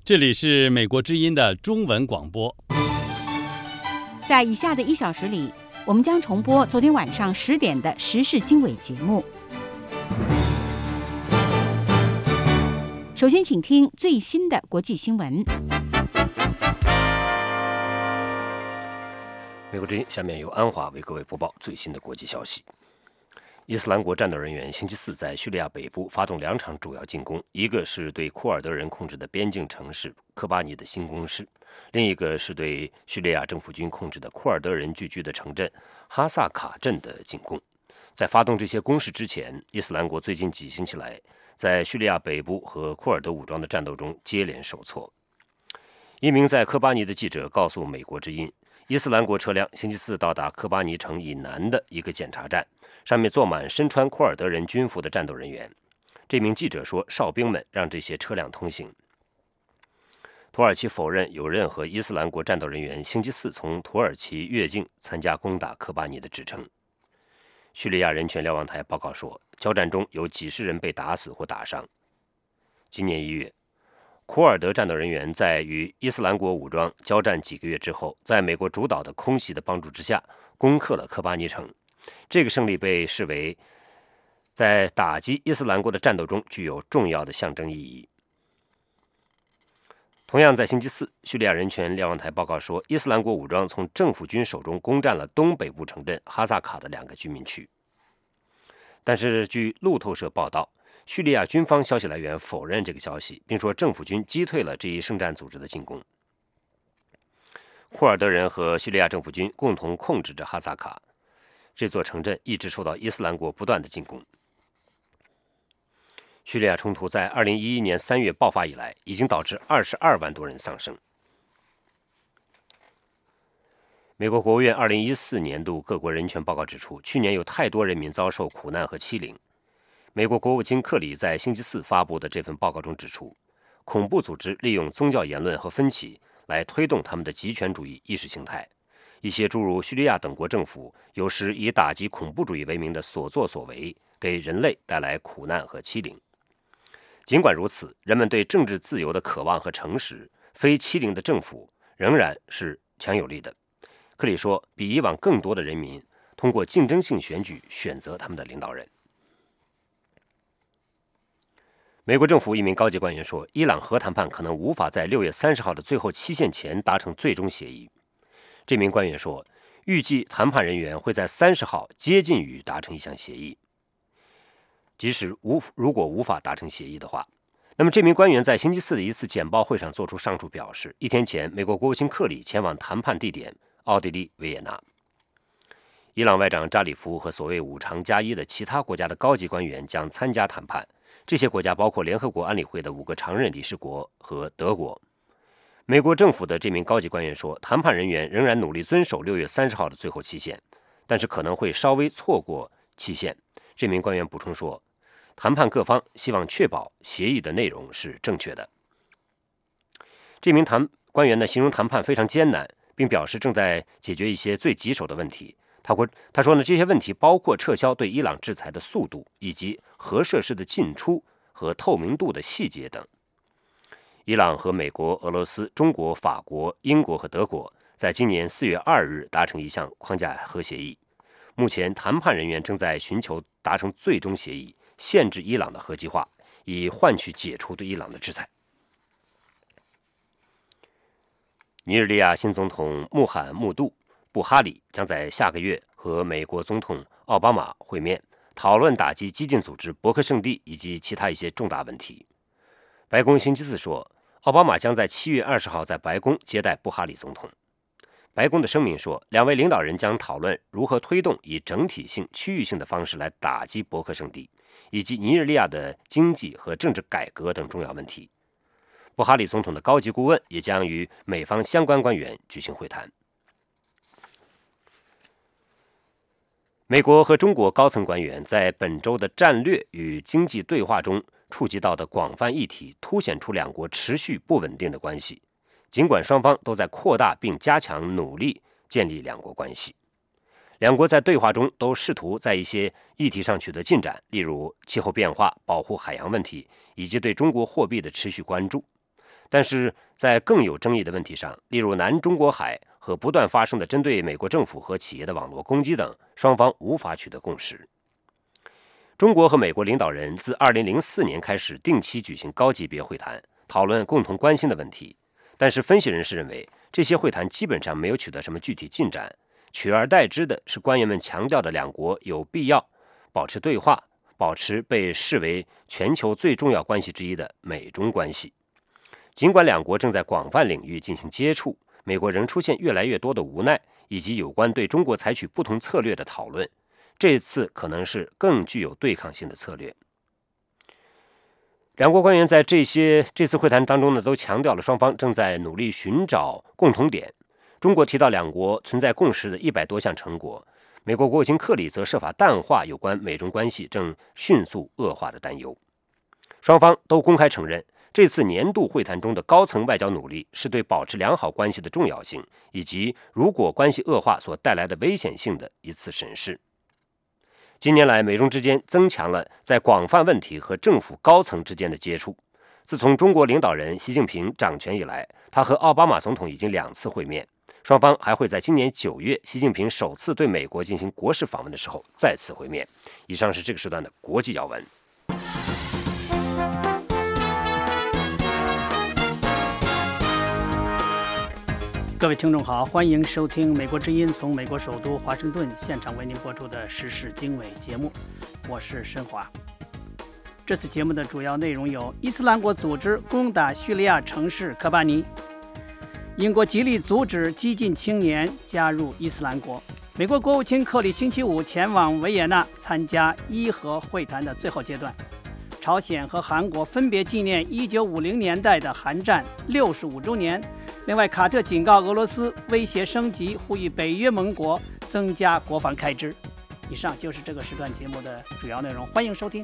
这里是美国之音的中文广播。 在以下的1小时里，我们将重播昨天晚上10点的时事经纬节目。首先，请听最新的国际新闻。 美国之音，下面由安华为各位播报最新的国际消息。伊斯兰国战斗人员星期四在叙利亚北部发动2场主要进攻，一个是对库尔德人控制的边境城市科巴尼的新攻势，另一个是对叙利亚政府军控制的库尔德人聚居的城镇哈萨卡镇的进攻。在发动这些攻势之前，伊斯兰国最近几星期来在叙利亚北部和库尔德武装的战斗中接连受挫。一名在科巴尼的记者告诉美国之音，伊斯兰国车辆星期四到达科巴尼城以南的一个检查站，上面坐满身穿库尔德人军服的战斗人员。这名记者说，哨兵们让这些车辆通行。土耳其否认有任何伊斯兰国战斗人员星期四从土耳其越境参加攻打科巴尼的指称。叙利亚人权瞭望台报告说，交战中有几十人被打死或打伤。今年1月，库尔德战斗人员在与伊斯兰国武装交战几个月之后，在美国主导的空袭的帮助之下，攻克了科巴尼城。这个胜利被视为在打击伊斯兰国的战斗中具有重要的象征意义。同样在星期四，叙利亚人权瞭望台报告说，伊斯兰国武装从政府军手中攻占了东北部城镇哈萨卡的2个居民区。但是据路透社报道，叙利亚军方消息来源否认这个消息，并说政府军击退了这一圣战组织的进攻。库尔德人和叙利亚政府军共同控制着哈萨卡，这座城镇一直受到伊斯兰国不断的进攻。叙利亚冲突在2011年3月爆发以来，已经导致22万多人丧生。美国国务院2014年度各国人权报告指出，去年有太多人民遭受苦难和欺凌。美国国务卿克里在星期四发布的这份报告中指出，恐怖组织利用宗教言论和分歧来推动他们的极权主义意识形态。一些诸如叙利亚等国政府有时以打击恐怖主义为名的所作所为，给人类带来苦难和欺凌。尽管如此，人们对政治自由的渴望和诚实、非欺凌的政府仍然是强有力的。克里说，比以往更多的人民通过竞争性选举选择他们的领导人。美国政府一名高级官员说，伊朗核谈判可能无法在6月30号的最后期限前达成最终协议。这名官员说，预计谈判人员会在30号接近于达成一项协议。即使如果无法达成协议的话，那么这名官员在星期四的一次简报会上做出上述表示。1天前，美国国务卿克里前往谈判地点奥地利维也纳。伊朗外长扎里夫和所谓5常加1的其他国家的高级官员将参加谈判，这些国家包括联合国安理会的5个常任理事国和德国。美国政府的这名高级官员说，谈判人员仍然努力遵守6月30号的最后期限，但是可能会稍微错过期限。这名官员补充说，谈判各方希望确保协议的内容是正确的。这名官员呢，形容谈判非常艰难，并表示正在解决一些最棘手的问题。他说呢，这些问题包括撤销对伊朗制裁的速度，以及核设施的进出和透明度的细节等。伊朗和美国、俄罗斯、中国、法国、英国和德国在今年4月2日达成一项框架核协议。目前谈判人员正在寻求达成最终协议，限制伊朗的核计划，以换取解除对伊朗的制裁。尼日利亚新总统穆罕默杜·布哈里将在下个月和美国总统奥巴马会面，讨论打击激进组织伯克圣地以及其他一些重大问题。白宫星期四说，奥巴马将在7月20号在白宫接待布哈里总统。白宫的声明说，2位领导人将讨论如何推动以整体性、区域性的方式来打击伯克圣地，以及尼日利亚的经济和政治改革等重要问题。布哈里总统的高级顾问也将与美方相关官员举行会谈。美国和中国高层官员在本周的战略与经济对话中触及到的广泛议题，凸显出2国持续不稳定的关系。尽管双方都在扩大并加强努力建立2国关系，2国在对话中都试图在一些议题上取得进展，例如气候变化、保护海洋问题以及对中国货币的持续关注。 但是在更有争议的问题上，例如南中国海和不断发生的针对美国政府和企业的网络攻击等，双方无法取得共识。中国和美国领导人自2004年开始定期举行高级别会谈，讨论共同关心的问题。但是分析人士认为，这些会谈基本上没有取得什么具体进展，取而代之的是官员们强调的两国有必要保持对话，保持被视为全球最重要关系之一的美中关系。尽管两国正在广泛领域进行接触，美国仍出现越来越多的无奈，以及有关对中国采取不同策略的讨论。这次可能是更具有对抗性的策略。两国官员在这次会谈当中呢，都强调了双方正在努力寻找共同点。中国提到两国存在共识的100多项成果，美国国务卿克里则设法淡化有关美中关系正迅速恶化的担忧。双方都公开承认，这次年度会谈中的高层外交努力是对保持良好关系的重要性，以及如果关系恶化所带来的危险性的一次审视。近年来，美中之间增强了在广泛问题和政府高层之间的接触。自从中国领导人习近平掌权以来，他和奥巴马总统已经2次会面，双方还会在今年9月习近平首次对美国进行国事访问的时候再次会面。以上是这个时段的国际要闻。 各位听众好，欢迎收听美国之音从美国首都华盛顿现场为您播出的时事经纬节目，我是申华。这次节目的主要内容有：伊斯兰国组织攻打叙利亚城市科巴尼，英国极力阻止激进青年加入伊斯兰国，美国国务卿克里星期五前往维也纳参加伊核会谈的最后阶段，朝鲜和韩国分别纪念1950年代的韩战65周年。另外，卡特警告俄罗斯威胁升级，呼吁北约盟国增加国防开支。以上就是这个时段节目的主要内容，欢迎收听。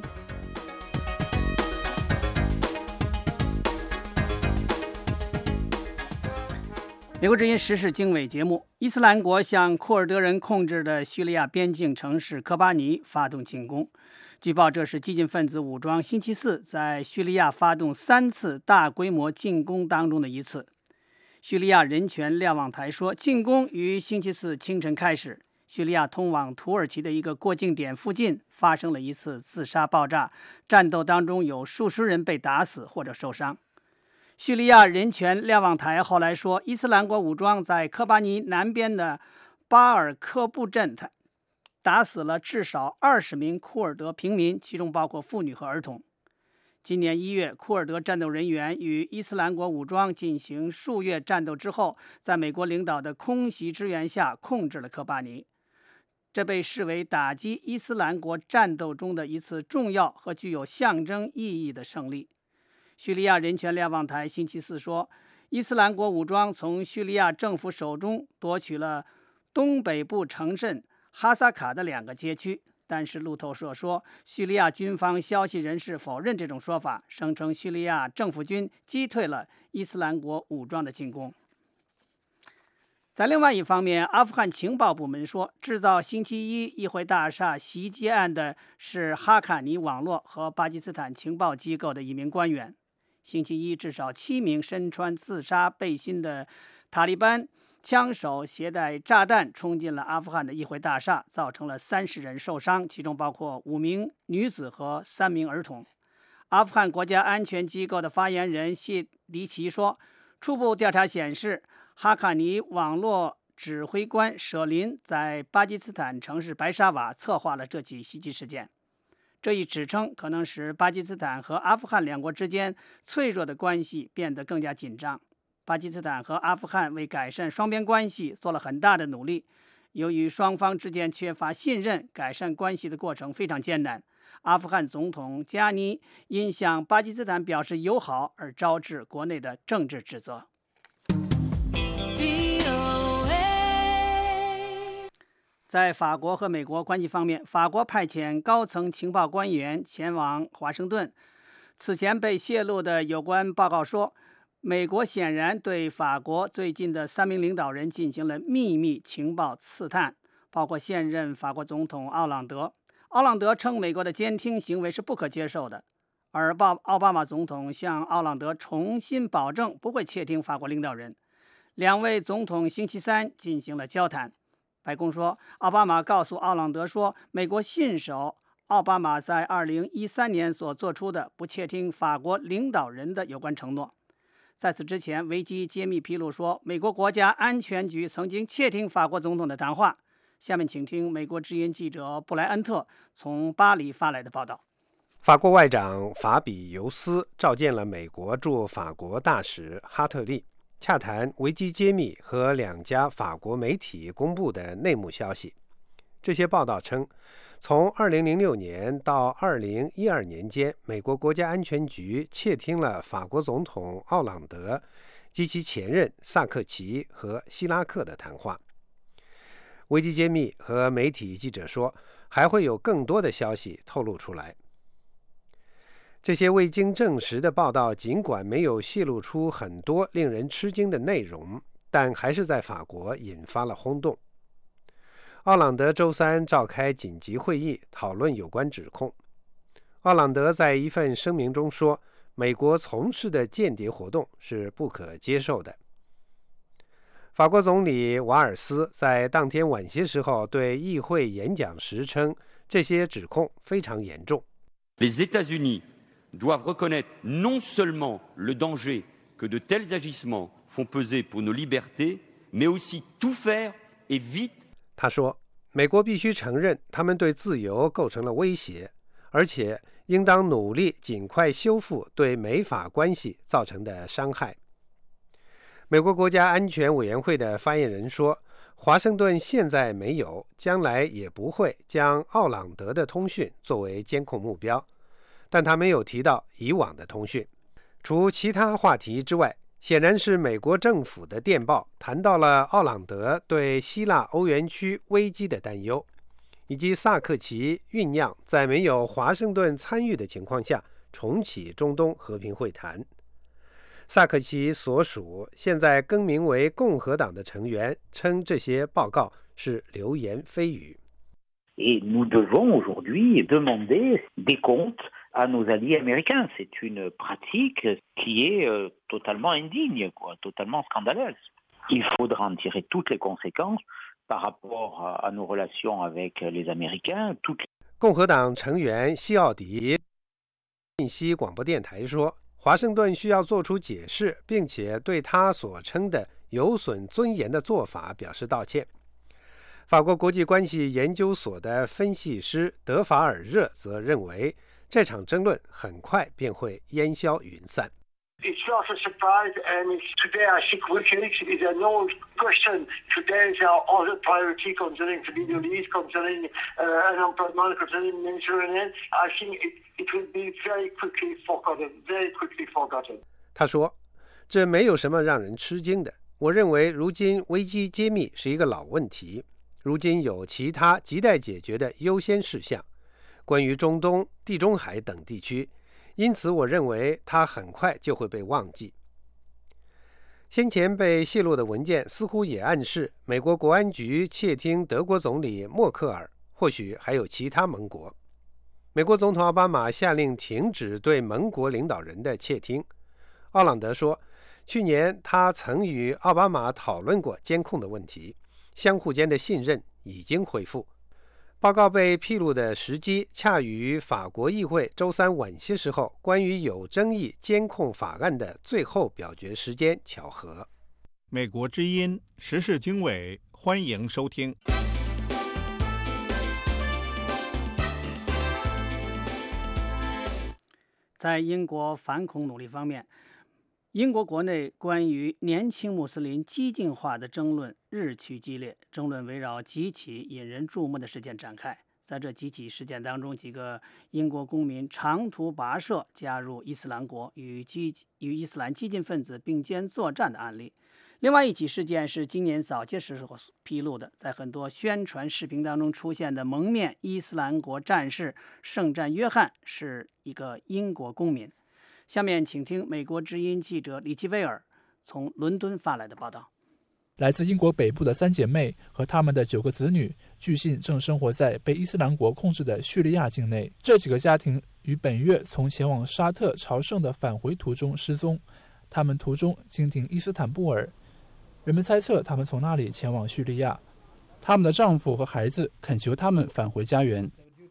美国之音时事经纬节目：伊斯兰国向库尔德人控制的叙利亚边境城市科巴尼发动进攻。据报，这是激进分子武装星期四在叙利亚发动3次大规模进攻当中的一次。叙利亚人权瞭望台说，进攻于星期四清晨开始。叙利亚通往土耳其的一个过境点附近发生了一次自杀爆炸，战斗当中有数十人被打死或者受伤。叙利亚人权瞭望台后来说，伊斯兰国武装在科巴尼南边的巴尔科布镇打死了至少20名库尔德平民，其中包括妇女和儿童。今年1月，库尔德战斗人员与伊斯兰国武装进行数月战斗之后，在美国领导的空袭支援下控制了科巴尼。这被视为打击伊斯兰国战斗中的一次重要和具有象征意义的胜利。叙利亚人权瞭望台星期四说，伊斯兰国武装从叙利亚政府手中夺取了东北部城镇哈萨卡的2个街区。但是路透社说，叙利亚军方消息人士否认这种说法，声称叙利亚政府军击退了伊斯兰国武装的进攻。在另外一方面，阿富汗情报部门说，制造星期一议会大厦袭击案的是哈卡尼网络和巴基斯坦情报机构的一名官员。星期一，至少7名身穿自杀背心的塔利班枪手携带炸弹冲进了阿富汗的议会大厦，造成了30人受伤，其中包括5名女子和3名儿童。阿富汗国家安全机构的发言人谢迪奇说，初步调查显示，哈卡尼网络指挥官舍林在巴基斯坦城市白沙瓦策划了这起袭击事件。这一指称可能使巴基斯坦和阿富汗2国之间脆弱的关系变得更加紧张。巴基斯坦和阿富汗为改善双边关系做了很大的努力，由于双方之间缺乏信任，改善关系的过程非常艰难。阿富汗总统加尼因向巴基斯坦表示友好而招致国内的政治指责。在法国和美国关系方面，法国派遣高层情报官员前往华盛顿。此前被泄露的有关报告说，美国显然对法国最近的3名领导人进行了秘密情报刺探，包括现任法国总统奥朗德。奥朗德称美国的监听行为是不可接受的， 而奥巴马总统向奥朗德重新保证不会窃听法国领导人。两位总统星期三进行了交谈。白宫说，奥巴马告诉奥朗德说，美国信守奥巴马在2013年所做出的不窃听法国领导人的有关承诺。在此之前，维基揭秘披露说，美国国家安全局曾经窃听法国总统的谈话。下面请听美国之音记者布莱恩特从巴黎发来的报道。 法国外长法比尤斯召见了美国驻法国大使哈特利，洽谈维基揭秘和2家法国媒体公布的内幕消息。这些报道称，从2006年到2012年间，美国国家安全局窃听了法国总统奥朗德及其前任萨克齐和希拉克的谈话。维基揭秘和媒体记者说，还会有更多的消息透露出来。这些未经证实的报道尽管没有泄露出很多令人吃惊的内容，但还是在法国引发了轰动。奥朗德周三召开紧急会议讨论有关指控。奥朗德在一份声明中说，美国从事的间谍活动是不可接受的。法国总理瓦尔斯在当天晚些时候对议会演讲时称，这些指控非常严重。 Les États-Unis doivent reconnaître non seulement le danger que de tels agissements font peser pour nos libertés, mais aussi tout faire et vite. 他说，美国必须承认他们对自由构成了威胁，而且应当努力尽快修复对美法关系造成的伤害。美国国家安全委员会的发言人说，华盛顿现在没有，将来也不会将奥朗德的通讯作为监控目标，但他没有提到以往的通讯。除其他话题之外，显然是美国政府的电报谈到了奥朗德对希腊欧元区危机的担忧，以及萨克齐酝酿在没有华盛顿参与的情况下重启中东和平会谈。萨克齐所属现在更名为共和党的成员称，这些报告是流言蜚语。 Et nous devons aujourd'hui demander des comptes à nos alliés américains. C'est une pratique qui est totalement indigne, totalement scandaleuse. Il faudra en tirer toutes les conséquences par rapport à nos relations avec les Américains. 共和党成员西奥迪信息广播电台说，华盛顿需要做出解释，并且对他所称的有损尊严的做法表示道歉。法国国际关系研究所的分析师德法尔热则认为，这场争论很快便会烟消云散。 It's not a surprise, and today I think WikiLeaks is a no question. Today is our other priority concerning the Middle East, concerning unemployment, concerning Mediterranean. I think it will be very quickly forgotten. 他说，这没有什么让人吃惊的。我认为如今危机揭秘是一个老问题，如今有其他亟待解决的优先事项，关于中东、地中海等地区，因此我认为它很快就会被忘记。先前被泄露的文件似乎也暗示，美国国安局窃听德国总理默克尔，或许还有其他盟国。美国总统奥巴马下令停止对盟国领导人的窃听。奥朗德说，去年他曾与奥巴马讨论过监控的问题，相互间的信任已经恢复。报告被披露的时机恰与法国议会周三晚些时候关于有争议监控法案的最后表决时间巧合。 美国之音时事经纬，欢迎收听。 在英国反恐努力方面，英国国内关于年轻穆斯林激进化的争论日趋激烈，争论围绕几起引人注目的事件展开。在这几起事件当中，几个英国公民长途跋涉加入伊斯兰国，与伊斯兰激进分子并肩作战的案例。另外一起事件是今年早些时候披露的，在很多宣传视频当中出现的蒙面伊斯兰国战士圣战约翰是一个英国公民。下面请听美国之音记者李奇威尔从伦敦发来的报道。 来自英国北部的3姐妹和她们的9个子女，据信正生活在被伊斯兰国控制的叙利亚境内。这几个家庭于本月从前往沙特朝圣的返回途中失踪，他们途中经停伊斯坦布尔，人们猜测他们从那里前往叙利亚。他们的丈夫和孩子恳求他们返回家园。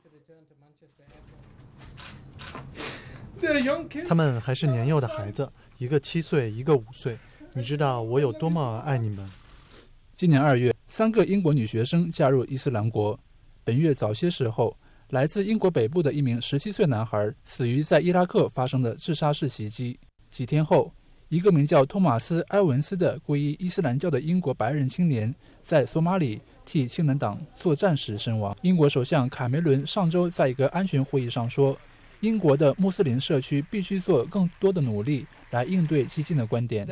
他们还是年幼的孩子，一个7岁，一个5岁。你知道我有多么爱你们。 今年2月，3个英国女学生加入伊斯兰国。本月早些时候，来自英国北部的一名17岁男孩死于在伊拉克发生的自杀式袭击。几天后，一个名叫托马斯·埃文斯的皈依伊斯兰教的英国白人青年在索马里替青年党作战时身亡。英国首相卡梅伦上周在一个安全会议上说，英国的穆斯林社区必须做更多的努力来应对激进的观点。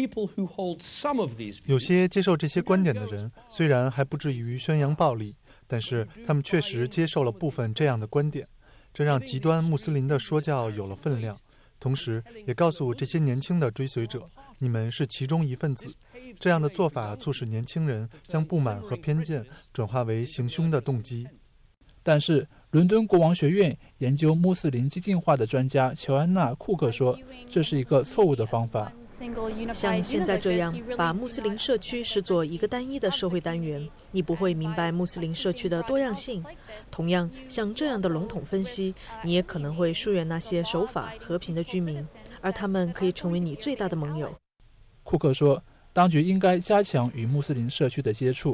有些接受这些观点的人，虽然还不至于宣扬暴力，但是他们确实接受了部分这样的观点，这让极端穆斯林的说教有了分量，同时也告诉这些年轻的追随者，你们是其中一份子。这样的做法促使年轻人将不满和偏见转化为行凶的动机。 但是伦敦国王学院研究穆斯林激进化的专家乔安娜·库克说，这是一个错误的方法。 像现在这样把穆斯林社区视作一个单一的社会单元，你不会明白穆斯林社区的多样性。同样，像这样的笼统分析，你也可能会疏远那些守法和平的居民，而他们可以成为你最大的盟友。 库克说，当局应该加强与穆斯林社区的接触。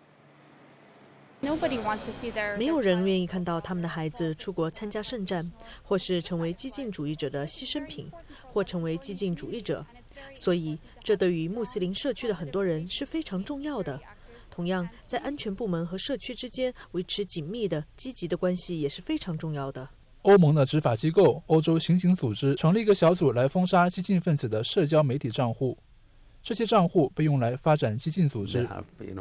没有人愿意看到他们的孩子出国参加圣战，或是成为激进主义者的牺牲品，或成为激进主义者。所以这对于穆斯林社区的很多人是非常重要的。同样，在安全部门和社区之间维持紧密的积极的关系也是非常重要的。 欧盟的执法机构欧洲刑警组织成立一个小组来封杀激进分子的社交媒体账户，这些账户被用来发展激进组织。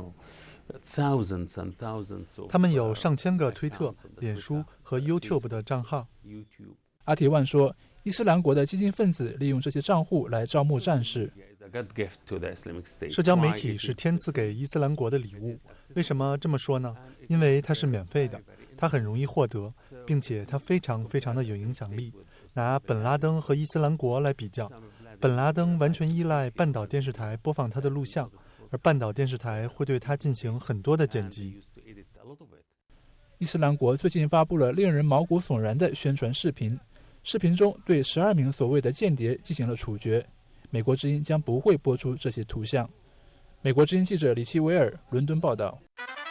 他们有上千个推特、脸书和 YouTube 的账号。 阿提万说，伊斯兰国的激进分子利用这些账户来招募战士。 社交媒体是天赐给伊斯兰国的礼物。为什么这么说呢？因为它是免费的，它很容易获得，并且它非常非常的有影响力。拿本拉登和伊斯兰国来比较，本拉登完全依赖半岛电视台播放他的录像，而半岛电视台会对他进行很多的剪辑。 伊斯兰国最近发布了令人毛骨悚然的宣传视频，视频中对12名所谓的间谍进行了处决。美国之音将不会播出这些图像。美国之音记者李奇维尔伦敦报道。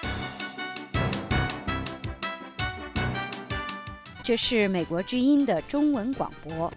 这是美国之音的中文广播。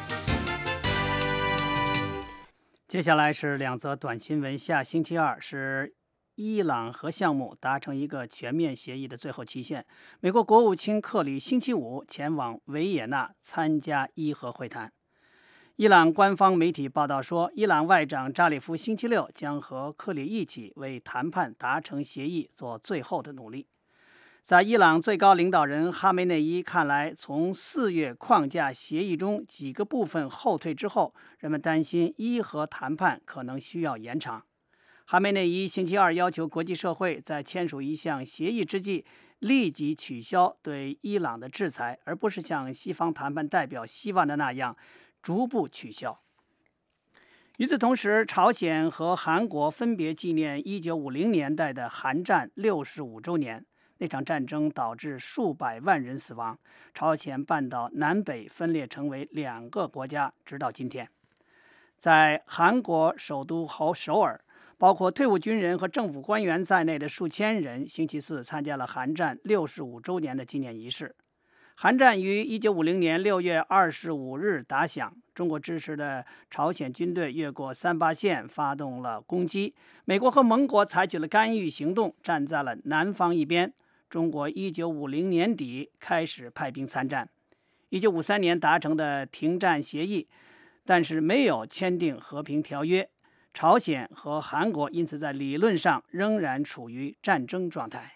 接下来是2则短新闻。下星期2是伊朗核项目达成一个全面协议的最后期限。美国国务卿克里星期5前往维也纳参加伊核会谈。伊朗官方媒体报道说，伊朗外长扎里夫星期6将和克里一起为谈判达成协议做最后的努力。在伊朗最高领导人哈梅内伊看来，从4月框架协议中几个部分后退之后，人们担心伊核谈判可能需要延长。哈梅内伊星期2要求国际社会在签署一项协议之际立即取消对伊朗的制裁，而不是像西方谈判代表希望的那样逐步取消。与此同时，朝鲜和韩国分别纪念1950年代的韩战65周年。那场战争导致数百万人死亡，朝鲜半岛南北分裂成为2个国家，直到今天。在韩国首都首尔，包括退伍军人和政府官员在内的数千人星期4参加了韩战65周年的纪念仪式。韩战于1950年6月25日打响，中国支持的朝鲜军队越过38线发动了攻击，美国和盟国采取了干预行动，站在了南方一边。中国1950年底开始派兵参战，1953年达成的停战协议，但是没有签订和平条约。朝鲜和韩国因此在理论上仍然处于战争状态。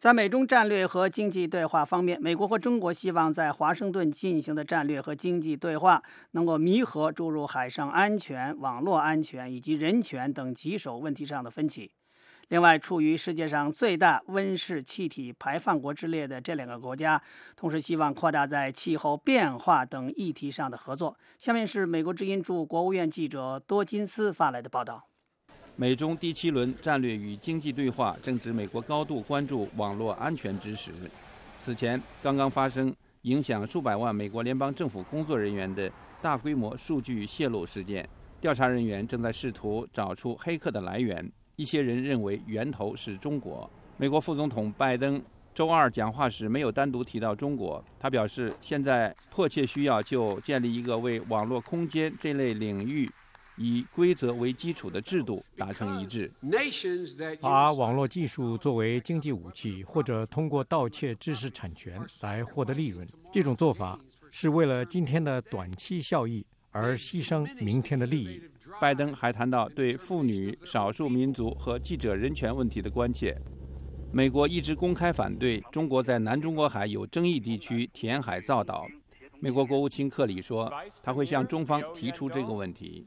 在美中战略和经济对话方面，美国和中国希望在华盛顿进行的战略和经济对话能够弥合诸如海上安全、网络安全以及人权等棘手问题上的分歧。另外，处于世界上最大温室气体排放国之列的这两个国家，同时希望扩大在气候变化等议题上的合作。下面是美国之音驻国务院记者多金斯发来的报道。 美中第7轮战略与经济对话正值美国高度关注网络安全之时。此前刚刚发生影响数百万美国联邦政府工作人员的大规模数据泄露事件，调查人员正在试图找出黑客的来源。一些人认为源头是中国。美国副总统拜登周二讲话时没有单独提到中国，他表示现在迫切需要就建立一个为网络空间这类领域以规则为基础的制度达成一致。 把网络技术作为经济武器，或者通过盗窃知识产权来获得利润，这种做法是为了今天的短期效益而牺牲明天的利益。 拜登还谈到对妇女、少数民族和记者人权问题的关切。美国一直公开反对中国在南中国海有争议地区填海造岛。美国国务卿克里说，他会向中方提出这个问题。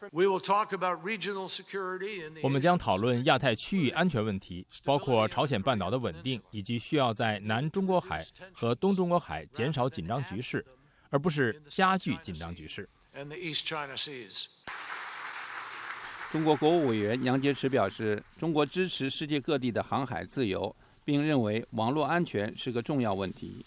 我们将讨论亚太区域安全问题，包括朝鲜半岛的稳定，以及需要在南中国海和东中国海减少紧张局势，而不是加剧紧张局势。 中国国务委员杨洁篪表示，中国支持世界各地的航海自由，并认为网络安全是个重要问题。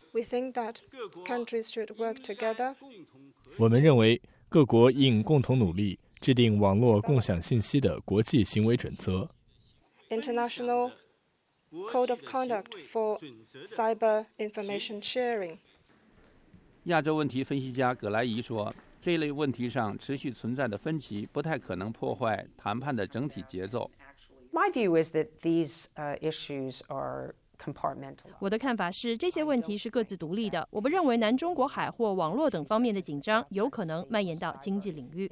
我们认为各国应共同努力制定网络共享信息的国际行为准则。 International Code of Conduct for Cyber Information Sharing。 亚洲问题分析家葛莱仪说，这类问题上持续存在的分歧不太可能破坏谈判的整体节奏。 My view is that these issues are compartmental. 我的看法是，这些问题是各自独立的。我不认为南中国海或网络等方面的紧张有可能蔓延到经济领域。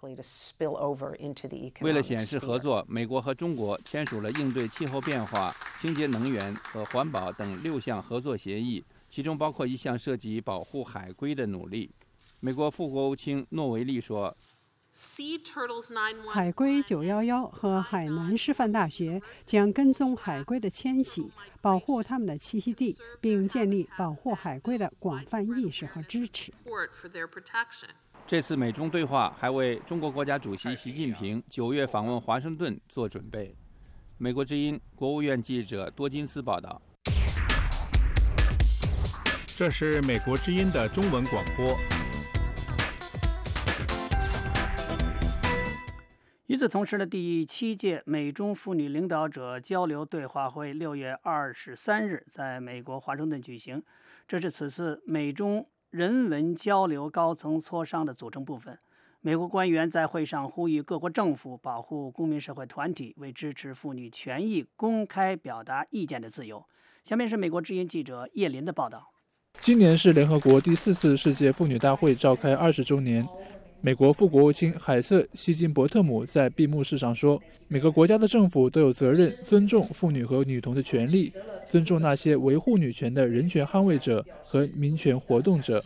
为了显示合作，美国和中国签署了应对气候变化、清洁能源和环保等6项合作协议，其中包括一项涉及保护海龟的努力。美国副国务卿诺维利说， 海龟911和海南师范大学将跟踪海龟的迁徙，保护它们的栖息地，并建立保护海龟的广泛意识和支持。 这次美中对话还为中国国家主席习近平9月访问华盛顿做准备。美国之音国务院记者多金斯报道。 这是美国之音的中文广播。 与此同时的第7届美中妇女领导者交流对话会6月23日在美国华盛顿举行，这是此次美中人文交流高层磋商的组成部分。美国官员在会上呼吁各国政府保护公民社会团体为支持妇女权益公开表达意见的自由。下面是美国之音记者叶林的报道。 今年是联合国第4次世界妇女大会召开20周年。美国副国务卿海瑟·希金伯特姆在闭幕式上说，每个国家的政府都有责任尊重妇女和女童的权利，尊重那些维护女权的人权捍卫者和民权活动者。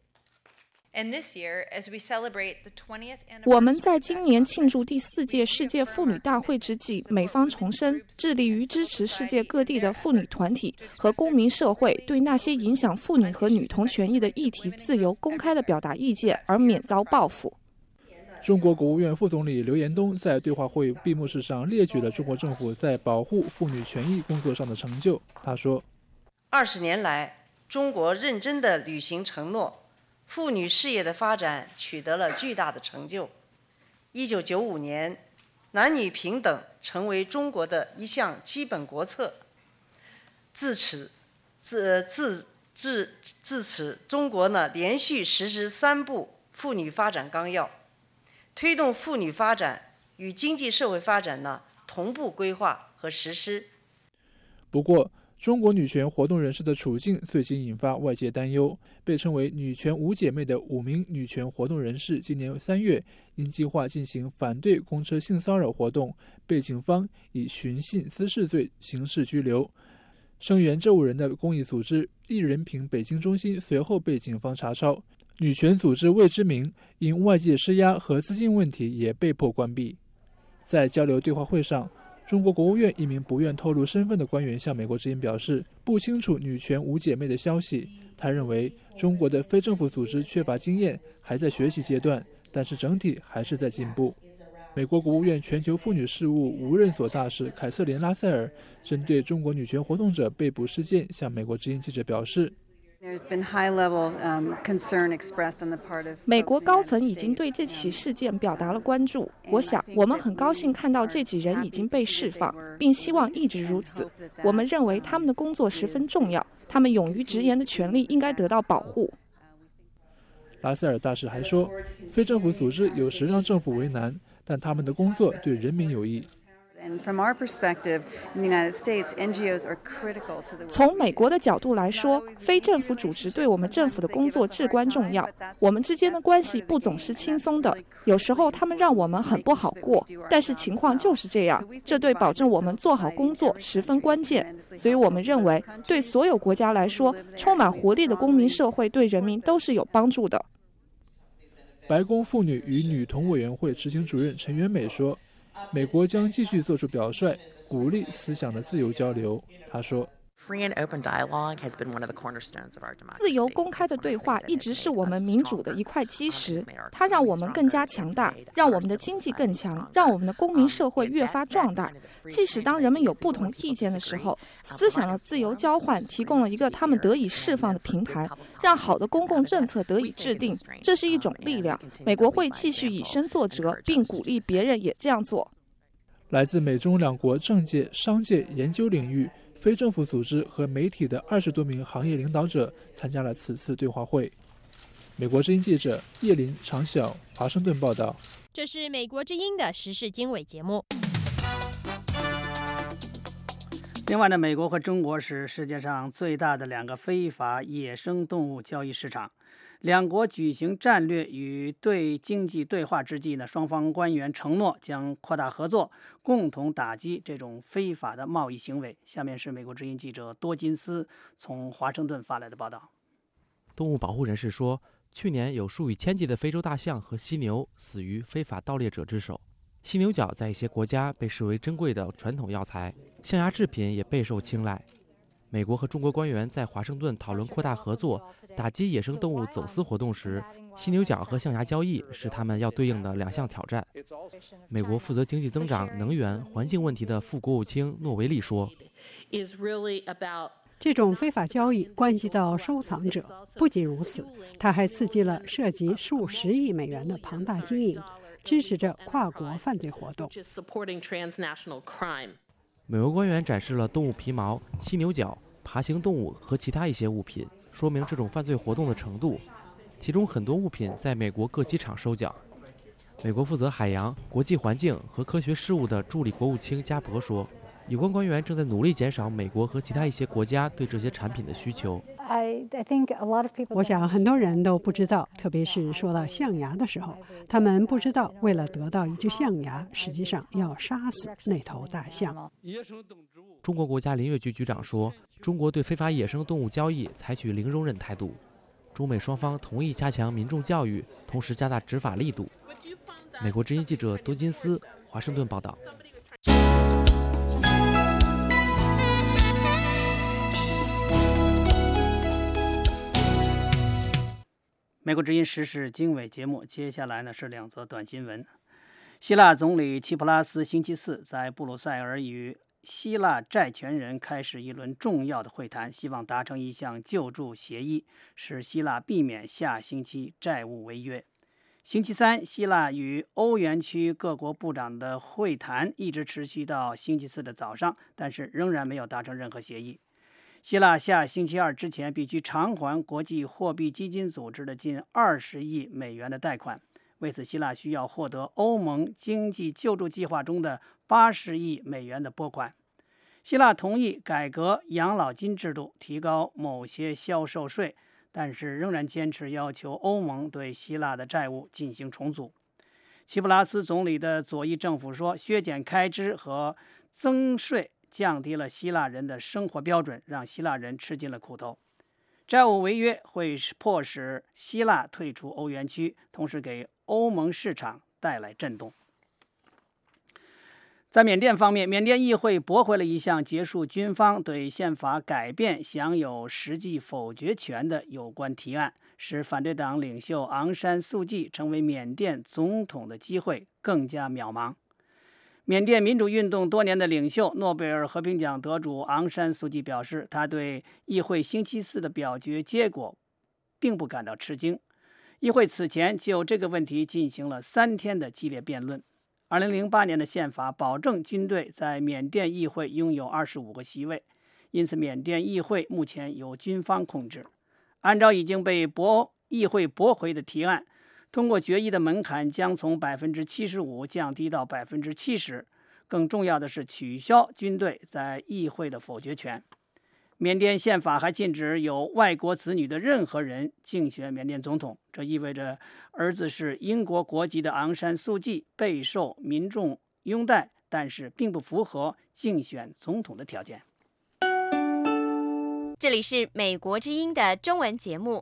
我们在今年庆祝第4届世界妇女大会之际，美方重申致力于支持世界各地的妇女团体和公民社会对那些影响妇女和女童权益的议题自由公开地表达意见，而免遭报复。 中国国务院副总理刘延东在对话会闭幕式上列举了中国政府在保护妇女权益工作上的成就。他说 ：“20年来，中国认真地履行承诺。妇女事业的发展取得了巨大的成就。1995年，男女平等成为中国的一项基本国策。自此，中国连续实施3部妇女发展纲要，推动妇女发展与经济社会发展同步规划和实施。” 不过，中国女权活动人士的处境最近引发外界担忧。被称为女权5姐妹的5名女权活动人士，今年3月因计划进行反对公车性骚扰活动，被警方以寻衅滋事罪刑事拘留。 声援这5人的公益组织一人平北京中心随后被警方查抄，女权组织未知名因外界施压和资金问题也被迫关闭。在交流对话会上，中国国务院一名不愿透露身份的官员向美国之音表示，不清楚女权5姐妹的消息。他认为中国的非政府组织缺乏经验，还在学习阶段，但是整体还是在进步。美国国务院全球妇女事务无任所大使凯瑟琳·拉塞尔针对中国女权活动者被捕事件向美国之音记者表示， 美国高层已经对这起事件表达了关注。我想，我们很高兴看到这几人已经被释放，并希望一直如此。我们认为他们的工作十分重要，他们勇于直言的权利应该得到保护。 拉塞尔大使还说，非政府组织有时让政府为难，但他们的工作对人民有益。 从美国的角度来说，非政府组织对我们政府的工作至关重要。我们之间的关系不总是轻松的，有时候他们让我们很不好过，但是情况就是这样，这对保证我们做好工作十分关键。所以我们认为，对所有国家来说，充满活力的公民社会对人民都是有帮助的。 白宫妇女与女童委员会执行主任陈元美说，美国将继续做出表率，鼓励思想的自由交流。他说， 自由公开的对话一直是我们民主的一块基石，它让我们更加强大，让我们的经济更强，让我们的公民社会越发壮大。即使当人们有不同意见的时候，思想的自由交换提供了一个他们得以释放的平台，让好的公共政策得以制定。这是一种力量，美国会继续以身作则，并鼓励别人也这样做。 来自美中两国政界、商界、研究领域、非政府组织和媒体的20多名行业领导者参加了此次对话会。美国之音记者叶林、常晓，华盛顿报道。 这是美国之音的时事经纬节目。 另外呢，美国和中国是世界上最大的2个非法野生动物交易市场。两国举行战略与经济对话之际呢，双方官员承诺将扩大合作，共同打击这种非法的贸易行为。下面是美国之音记者多金斯从华盛顿发来的报道。 动物保护人士说，去年有数以千计的非洲大象和犀牛死于非法盗猎者之手。犀牛角在一些国家被视为珍贵的传统药材，象牙制品也备受青睐。美国和中国官员在华盛顿讨论扩大合作，打击野生动物走私活动时，犀牛角和象牙交易是他们要对应的2项挑战。美国负责经济增长、能源、环境问题的副国务卿诺维利说， 这种非法交易关系到收藏者，不仅如此，它还刺激了涉及数十亿美元的庞大经营，支持着跨国犯罪活动。 美国官员展示了动物皮毛、犀牛角、爬行动物和其他一些物品，说明这种犯罪活动的程度。其中很多物品在美国各机场收缴。美国负责海洋、国际环境和科学事务的助理国务卿加伯说，有关官员正在努力减少美国和其他一些国家对这些产品的需求。 我想很多人都不知道，特别是说到象牙的时候，他们不知道为了得到一只象牙，实际上要杀死那头大象。 中国国家林业局局长说，中国对非法野生动物交易采取零容忍态度。中美双方同意加强民众教育，同时加大执法力度。美国之音记者多金斯，华盛顿报道。 美国之音时事经纬节目，接下来呢是2则短新闻。希腊总理齐普拉斯星期4在布鲁塞尔与希腊债权人开始一轮重要的会谈，希望达成一项救助协议，使希腊避免下星期债务违约。星期3，希腊与欧元区各国部长的会谈一直持续到星期4的早上，但是仍然没有达成任何协议。希腊下星期2之前必须偿还国际货币基金组织的近20亿美元的贷款，为此希腊需要获得欧盟经济救助计划中的80亿美元的拨款。希腊同意改革养老金制度，提高某些销售税，但是仍然坚持要求欧盟对希腊的债务进行重组。齐普拉斯总理的左翼政府说，削减开支和增税降低了希腊人的生活标准，让希腊人吃尽了苦头。债务违约会迫使希腊退出欧元区，同时给欧盟市场带来震动。在缅甸方面，缅甸议会驳回了一项结束军方对宪法改变享有实际否决权的有关提案，使反对党领袖昂山素季成为缅甸总统的机会更加渺茫。缅甸民主运动多年的领袖、诺贝尔和平奖得主昂山素季表示，他对议会星期四的表决结果并不感到吃惊。议会此前就这个问题进行了3天的激烈辩论。2008年的宪法保证军队在缅甸议会拥有25个席位，因此缅甸议会目前由军方控制。按照已经被议会驳回的提案，通过决议的门槛将从 75% 降低到 70%。更重要的是取消军队在议会的否决权。缅甸宪法还禁止有外国子女的任何人竞选缅甸总统，这意味着儿子是英国国籍的昂山素季备受民众拥戴，但是并不符合竞选总统的条件。 这里是美国之音的中文节目。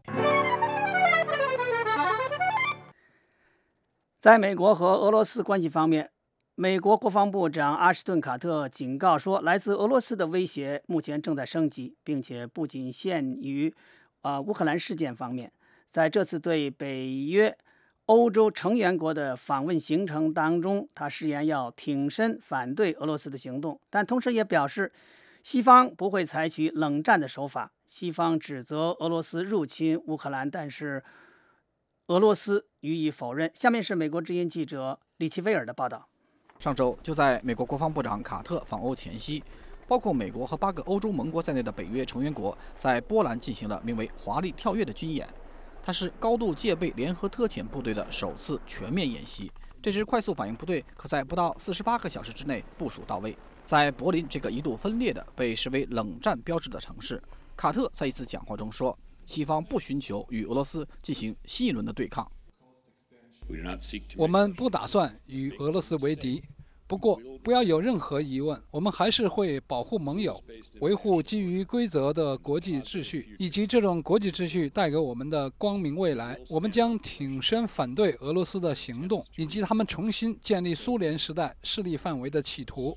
在美国和俄罗斯关系方面，美国国防部长阿什顿·卡特警告说，来自俄罗斯的威胁目前正在升级，并且不仅限于乌克兰事件方面。在这次对北约欧洲成员国的访问行程当中，他誓言要挺身反对俄罗斯的行动，但同时也表示西方不会采取冷战的手法。西方指责俄罗斯入侵乌克兰，但是俄罗斯予以否认。下面是美国之音记者里奇威尔的报道。 上周，就在美国国防部长卡特访欧前夕，包括美国和8个欧洲盟国在内的北约成员国在波兰进行了名为“华丽跳跃”的军演。它是高度戒备联合特遣部队的首次全面演习。这支快速反应部队可在不到48个小时之内部署到位。在柏林这个一度分裂的、被视为冷战标志的城市，卡特在一次讲话中说，西方不寻求与俄罗斯进行新一轮的对抗。 我们不打算与俄罗斯为敌，不过不要有任何疑问，我们还是会保护盟友，维护基于规则的国际秩序，以及这种国际秩序带给我们的光明未来。我们将挺身反对俄罗斯的行动，以及他们重新建立苏联时代势力范围的企图。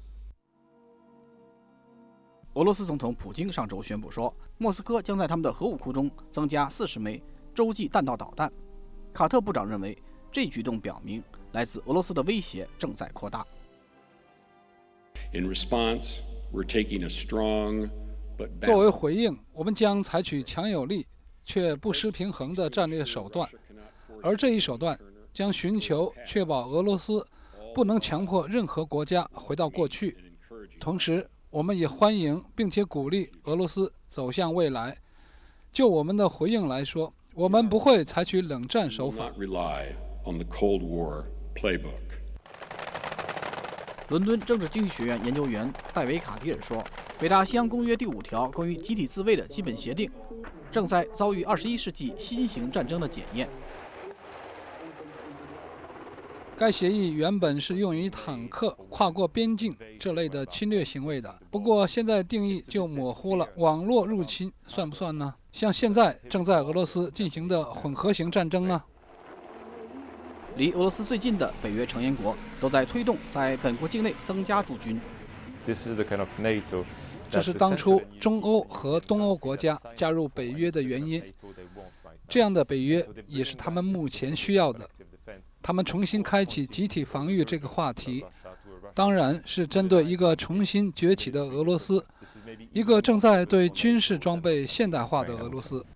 俄罗斯总统普京上周宣布说，莫斯科将在他们的核武库中增加40枚洲际弹道导弹。卡特部长认为，这一举动表明来自俄罗斯的威胁正在扩大。 作为回应，我们将采取强有力却不失平衡的战略手段，而这一手段将寻求确保俄罗斯不能强迫任何国家回到过去。同时，我们也欢迎并且鼓励俄罗斯走向未来。就我们的回应来说，我们不会采取冷战手法。 伦敦政治经济学院研究员戴维·卡迪尔说，北大西洋公约第5条关于集体自卫的基本协定正在遭遇21世纪新型战争的检验。 该协议原本是用于坦克跨过边境这类的侵略行为的，不过现在定义就模糊了。网络入侵算不算呢？像现在正在俄罗斯进行的混合型战争呢？ 离俄罗斯最近的北约成员国都在推动在本国境内增加驻军。 这是当初中欧和东欧国家加入北约的原因。这样的北约也是他们目前需要的。他们重新开启集体防御这个话题，当然是针对一个重新崛起的俄罗斯，一个正在对军事装备现代化的俄罗斯。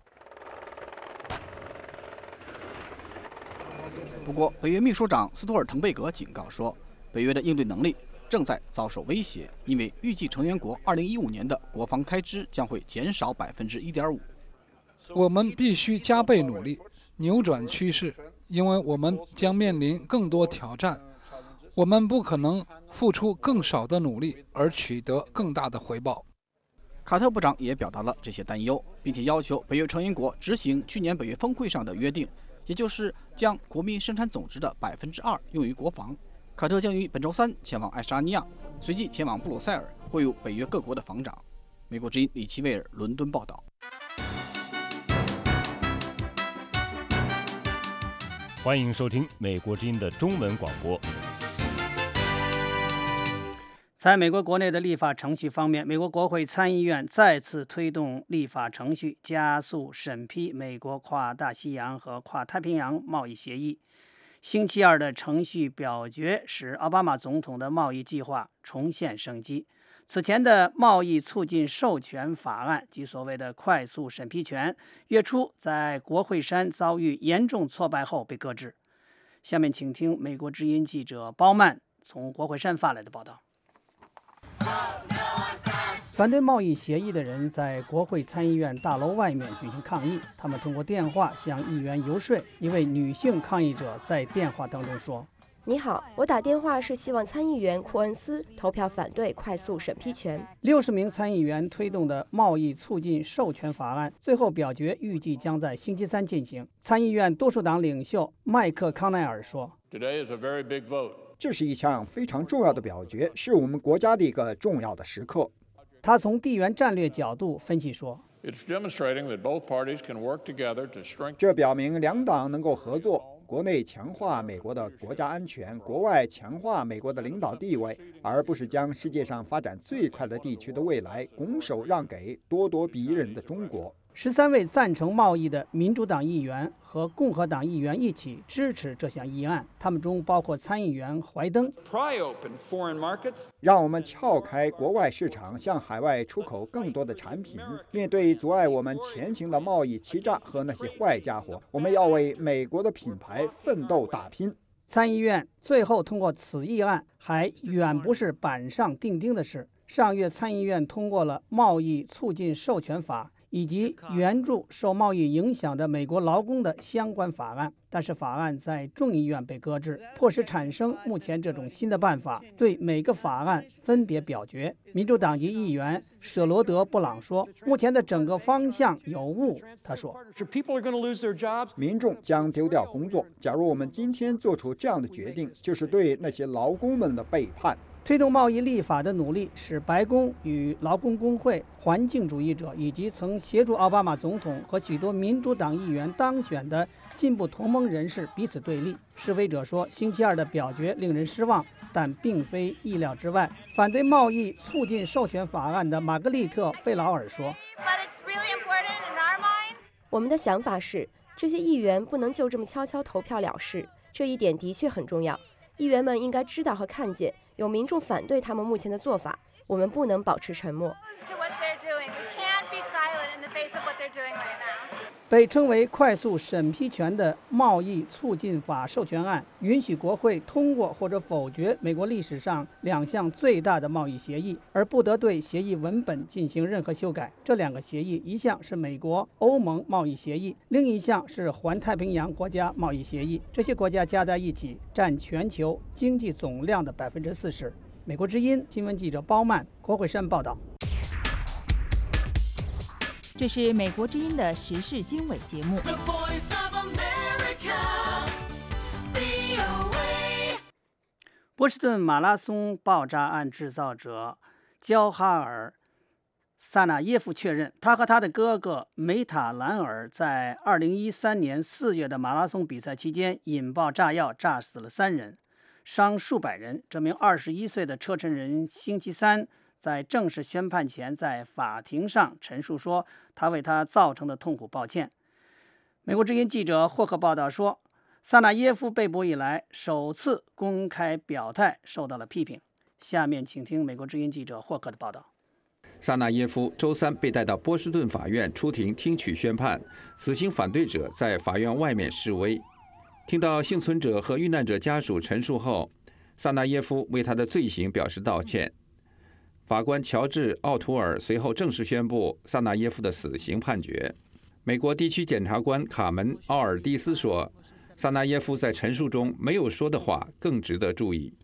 不过，北约秘书长斯托尔滕贝格警告说，北约的应对能力正在遭受威胁，因为预计成员国2015年的国防开支将会减少1.5%。 我们必须加倍努力，扭转趋势，因为我们将面临更多挑战。我们不可能付出更少的努力而取得更大的回报。 卡特部长也表达了这些担忧，并且要求北约成员国执行去年北约峰会上的约定，也就是将国民生产总值的2%用于国防。卡特将于本周3前往爱沙尼亚，随即前往布鲁塞尔， 会晤北约各国的防长。美国之音李奇威尔伦敦报道。 欢迎收听美国之音的中文广播。 在美国国内的立法程序方面，美国国会参议院再次推动立法程序，加速审批美国跨大西洋和跨太平洋贸易协议。星期二的程序表决使奥巴马总统的贸易计划重现生机。此前的贸易促进授权法案及所谓的快速审批权，月初在国会山遭遇严重挫败后被搁置。下面请听美国之音记者包曼从国会山发来的报道。反对贸易协议的人在国会参议院大楼外面举行抗议，他们通过电话向议员游说。一位女性抗议者在电话当中说：“ 你好，我打电话是希望参议员库恩斯投票反对快速审批权。 ”60名参议员推动的贸易促进授权法案最后表决预计将在星期三进行。参议院多数党领袖麦克康奈尔说：“ 这是一项非常重要的表决，是我们国家的一个重要的时刻。” 他从地缘战略角度分析说：“ 这表明两党能够合作，国内强化美国的国家安全，国外强化美国的领导地位，而不是将世界上发展最快的地区的未来拱手让给咄咄逼人的中国。 ”13位赞成贸易的民主党议员和共和党议员一起支持这项议案，他们中包括参议员怀登。 让我们撬开国外市场，向海外出口更多的产品。面对阻碍我们前行的贸易欺诈和那些坏家伙，我们要为美国的品牌奋斗打拼。 参议院最后通过此议案还远不是板上钉钉的事。上月参议院通过了贸易促进授权法以及援助受贸易影响的美国劳工的相关法案，但是法案在众议院被搁置，迫使产生目前这种新的办法，对每个法案分别表决。民主党籍议员舍罗德·布朗说：“目前的整个方向有误。”他说：“ 民众将丢掉工作。假如我们今天做出这样的决定，就是对那些劳工们的背叛。” 推动贸易立法的努力使白宫与劳工工会、环境主义者以及曾协助奥巴马总统和许多民主党议员当选的进步同盟人士彼此对立。示威者说，星期二的表决令人失望，但并非意料之外。反对贸易促进授权法案的玛格丽特·费劳尔说：“ 我们的想法是，这些议员不能就这么悄悄投票了事，这一点的确很重要。议员们应该知道和看见有民众反对他们目前的做法，我们不能保持沉默。” 被称为快速审批权的贸易促进法授权案，允许国会通过或者否决美国历史上2项最大的贸易协议，而不得对协议文本进行任何修改。这2个协议，一项是美国欧盟贸易协议，另一项是环太平洋国家贸易协议。这些国家加在一起占全球经济总量的40%。美国之音新闻记者包曼，国会山报道。 这是美国之音的时事经纬节目。 波士顿马拉松爆炸案制造者焦哈尔·萨纳耶夫确认，他和他的哥哥梅塔兰尔在2013年4月的马拉松比赛期间引爆炸药，炸死了3人，伤数百人。这名21岁的车臣人星期三在正式宣判前在法庭上陈述说，他为他造成的痛苦抱歉。美国之音记者霍克报道说，萨纳耶夫被捕以来首次公开表态受到了批评。下面请听美国之音记者霍克的报道。 萨纳耶夫周三被带到波士顿法院出庭听取宣判，死刑反对者在法院外面示威。听到幸存者和遇难者家属陈述后，萨纳耶夫为他的罪行表示道歉。法官乔治·奥图尔随后正式宣布萨纳耶夫的死刑判决。美国地区检察官卡门·奥尔蒂斯说，萨纳耶夫在陈述中没有说的话更值得注意。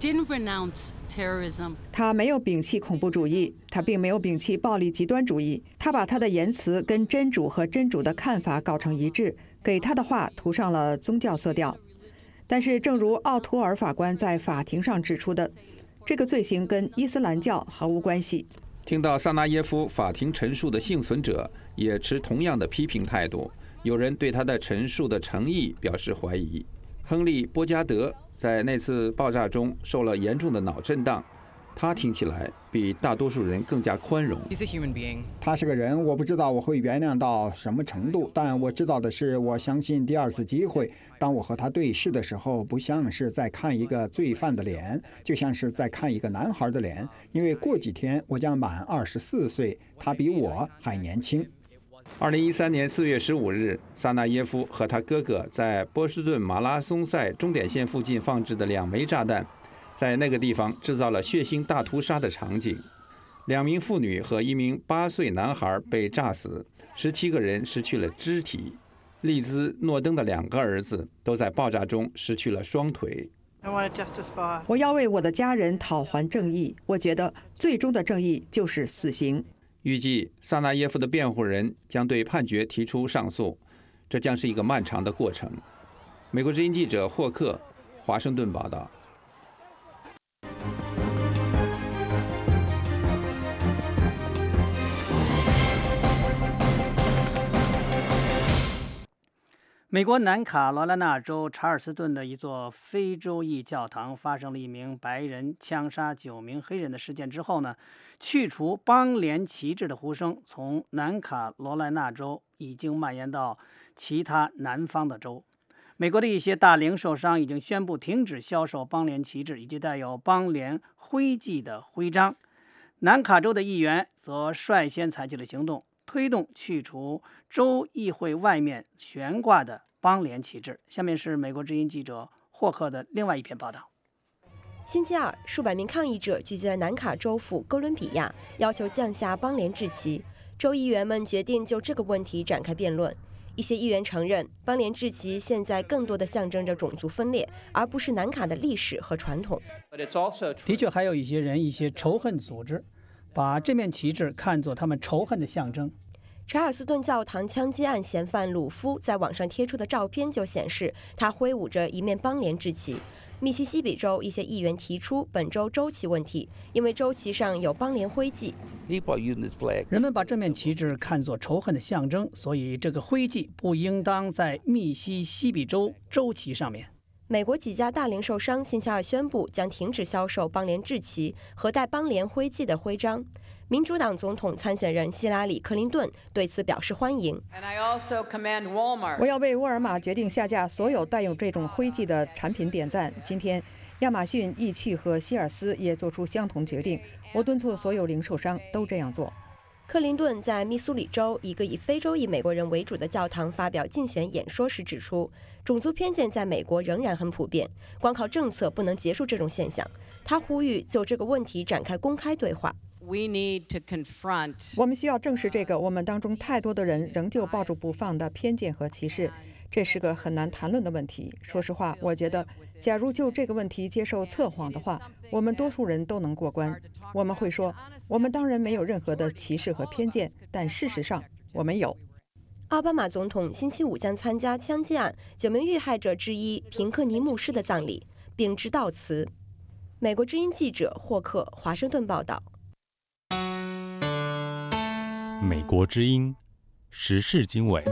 他没有摒弃恐怖主义，他并没有摒弃暴力极端主义，他把他的言辞跟真主和真主的看法搞成一致，给他的话涂上了宗教色调。但是正如奥图尔法官在法庭上指出的， 这个罪行跟伊斯兰教毫无关系。 听到萨纳耶夫法庭陈述的幸存者也持同样的批评态度，有人对他的陈述的诚意表示怀疑。亨利·波加德在那次爆炸中受了严重的脑震荡，他听起来比大多数人更加宽容。 他是个人，我不知道我会原谅到什么程度，但我知道的是，我相信第二次机会。当我和他对视的时候，不像是在看一个罪犯的脸，就像是在看一个男孩的脸，因为过几天我将满24岁，他比我还年轻。 2013年4月15日，萨纳耶夫和他哥哥在波士顿马拉松赛终点线附近放置的2枚炸弹，在那个地方制造了血腥大屠杀的场景。2名妇女和1名8岁男孩被炸死，17个人失去了肢体。利兹·诺登的2个儿子都在爆炸中失去了双腿。 我要为我的家人讨还正义，我觉得最终的正义就是死刑。 预计萨纳耶夫的辩护人将对判决提出上诉，这将是一个漫长的过程。美国之音记者霍克，华盛顿报道。 美国南卡罗来纳州查尔斯顿的一座非洲裔教堂发生了一名白人枪杀9名黑人的事件之后呢，去除邦联旗帜的呼声从南卡罗来纳州已经蔓延到其他南方的州。美国的一些大零售商已经宣布停止销售邦联旗帜以及带有邦联徽记的徽章。南卡州的议员则率先采取了行动，推动去除州议会外面悬挂的邦联旗帜。下面是美国之音记者霍克的另外一篇报道。 星期二，数百名抗议者聚集在南卡州府哥伦比亚，要求降下邦联制旗。州议员们决定就这个问题展开辩论。一些议员承认，邦联制旗现在更多的象征着种族分裂，而不是南卡的历史和传统。 的确，还有一些人、一些仇恨组织把这面旗帜看作他们仇恨的象征。 查尔斯顿教堂枪击案嫌犯鲁夫在网上贴出的照片就显示，他挥舞着一面邦联制旗。密西西比州一些议员提出本州州旗问题，因为州旗上有邦联徽记。 人们把这面旗帜看作仇恨的象征，所以这个徽记不应当在密西西比州州旗上面。 美国几家大零售商星期二宣布将停止销售邦联制旗和带邦联徽记的徽章。民主党总统参选人希拉里·克林顿对此表示欢迎。 我要为沃尔玛决定下架所有带有这种徽记的产品点赞。今天，亚马逊、易趣和希尔斯也做出相同决定。我敦促所有零售商都这样做。 克林顿在密苏里州一个以非洲裔美国人为主的教堂发表竞选演说时指出，种族偏见在美国仍然很普遍，光靠政策不能结束这种现象。他呼吁就这个问题展开公开对话。 我们需要正视这个我们当中太多的人仍旧抱住不放的偏见和歧视，这是个很难谈论的问题。说实话，我觉得假如就这个问题接受测谎的话，我们多数人都能过关。我们会说，我们当然没有任何的歧视和偏见，但事实上我们有。 奥巴马总统星期五将参加枪击案9名遇害者之一平克尼牧师的葬礼，并致悼词。美国之音记者霍克，华盛顿报道。 美国之音时事经纬。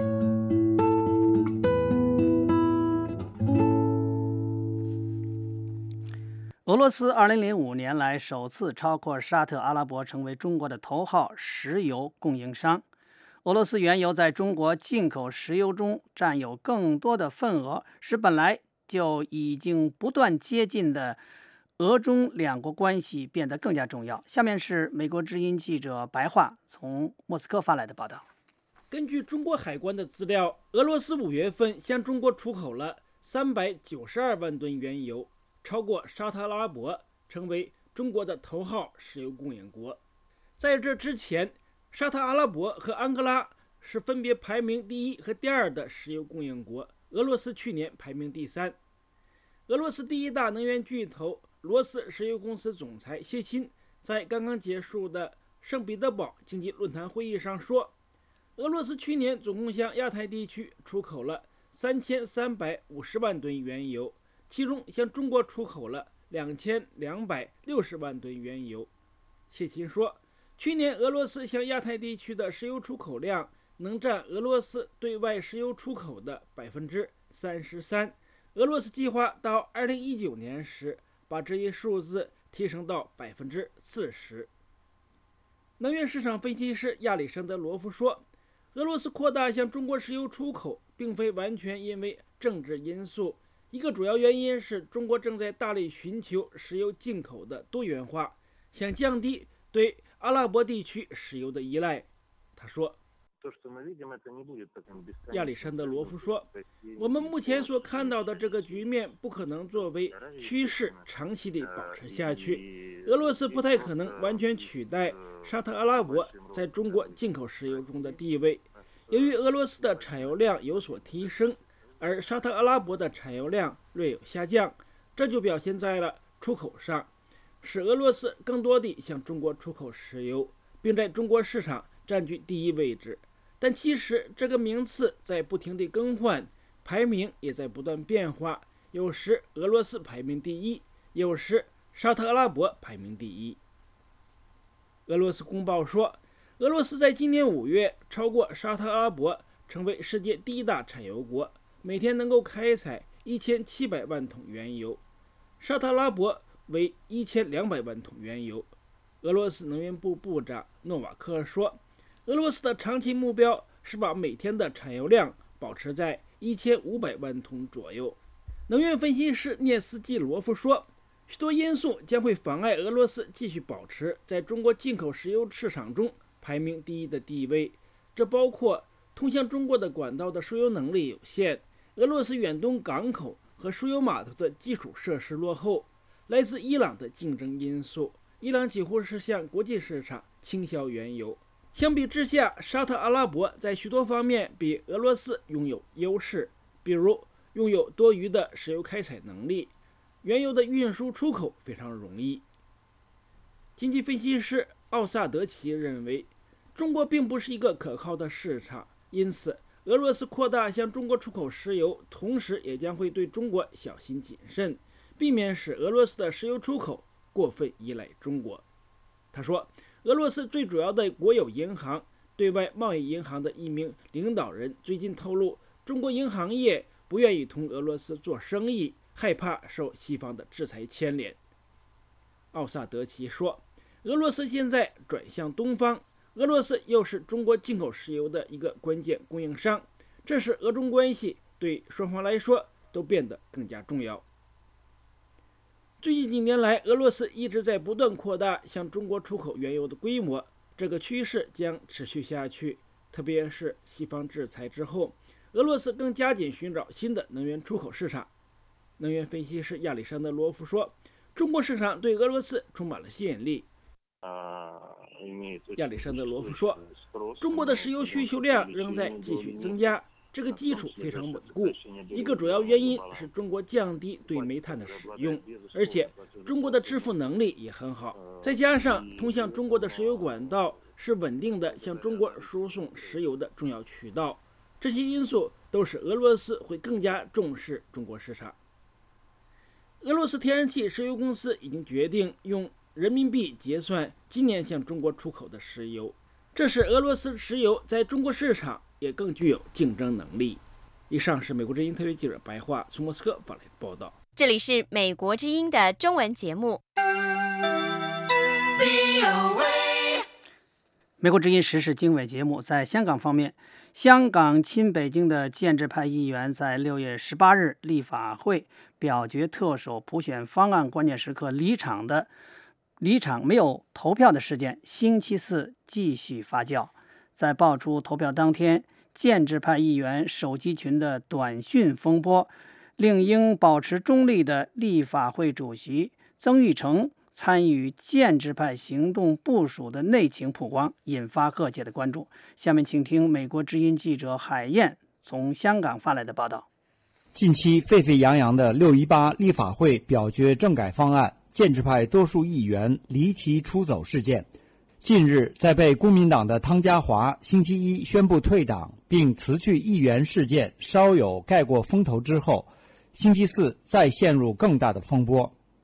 俄罗斯2005年来首次超过沙特阿拉伯，成为中国的头号石油供应商。俄罗斯原油在中国进口石油中占有更多的份额，使本来就已经不断接近的俄中两国关系变得更加重要。下面是美国之音记者白桦从莫斯科发来的报道。 根据中国海关的资料，俄罗斯5月份向中国出口了392万吨原油，超过沙特阿拉伯，成为中国的头号石油供应国。在这之前，沙特阿拉伯和安哥拉是分别排名第1和第2的石油供应国，俄罗斯去年排名第3。俄罗斯第1大能源巨头罗斯石油公司总裁谢钦在刚刚结束的圣彼得堡经济论坛会议上说，俄罗斯去年总共向亚太地区出口了3350万吨原油，其中向中国出口了 2260万吨原油。谢钦说，去年俄罗斯向亚太地区的石油出口量能占俄罗斯对外石油出口的33%。俄罗斯计划到2019年时把这一数字提升到40%。能源市场分析师亚历山德罗夫说，俄罗斯扩大向中国石油出口并非完全因为政治因素，一个主要原因是中国正在大力寻求石油进口的多元化，想降低对阿拉伯地区石油的依赖。他说，亚历山德罗夫说，我们目前所看到的这个局面不可能作为趋势长期地保持下去。俄罗斯不太可能完全取代沙特阿拉伯在中国进口石油中的地位。由于俄罗斯的产油量有所提升，而沙特阿拉伯的产油量略有下降，这就表现在了出口上，使俄罗斯更多地向中国出口石油，并在中国市场占据第一位置。但其实这个名次在不停地更换，排名也在不断变化，有时俄罗斯排名第一，有时沙特阿拉伯排名第一。俄罗斯公报说，俄罗斯在今年5月超过沙特阿拉伯，成为世界第一大产油国，每天能够开采1700万桶原油，沙特阿拉伯为1200万桶原油。俄罗斯能源部部长诺瓦克说，俄罗斯的长期目标是把每天的产油量保持在1500万桶左右。能源分析师涅斯基罗夫说，许多因素将会妨碍俄罗斯继续保持在中国进口石油市场中排名第一的地位，这包括通向中国的管道的输油能力有限，俄罗斯远东港口和输油码头的基础设施落后，来自伊朗的竞争因素，伊朗几乎是向国际市场倾销原油。相比之下，沙特阿拉伯在许多方面比俄罗斯拥有优势，比如拥有多余的石油开采能力，原油的运输出口非常容易。经济分析师奥萨德奇认为，中国并不是一个可靠的市场，因此俄罗斯扩大向中国出口石油，同时也将会对中国小心谨慎，避免使俄罗斯的石油出口过分依赖中国。他说，俄罗斯最主要的国有银行对外贸易银行的一名领导人最近透露，中国银行业不愿意同俄罗斯做生意，害怕受西方的制裁牵连。奥萨德奇说，俄罗斯现在转向东方，俄罗斯又是中国进口石油的一个关键供应商，这使俄中关系对双方来说都变得更加重要。最近几年来，俄罗斯一直在不断扩大向中国出口原油的规模，这个趋势将持续下去，特别是西方制裁之后，俄罗斯更加紧寻找新的能源出口市场。能源分析师亚历山德罗夫说，中国市场对俄罗斯充满了吸引力。亚历山德罗夫说，中国的石油需求量仍在继续增加，这个基础非常稳固。一个主要原因是中国降低对煤炭的使用，而且中国的支付能力也很好，再加上通向中国的石油管道是稳定的向中国输送石油的重要渠道，这些因素都使俄罗斯会更加重视中国市场。俄罗斯天然气石油公司已经决定用人民币结算今年向中国出口的石油，这使俄罗斯石油在中国市场也更具有竞争能力。以上是美国之音特约记者白桦从莫斯科发来的报道。 这里是美国之音的中文节目。 美国之音时事经纬节目。在香港方面，香港亲北京的建制派议员在6月18日立法会表决特首普选方案关键时刻离场没有投票的事件，星期四继续发酵。在爆出投票当天，建制派议员手机群的短讯风波，令应保持中立的立法会主席曾钰成参与建制派行动部署的内情曝光，引发各界的关注。下面请听美国之音记者海燕从香港发来的报道。 近期沸沸扬扬的618立法会表决政改方案，建制派多数议员离奇出走事件，近日在被公民党的汤家骅星期一宣布退党并辞去议员事件稍有盖过风头之后，星期四再陷入更大的风波。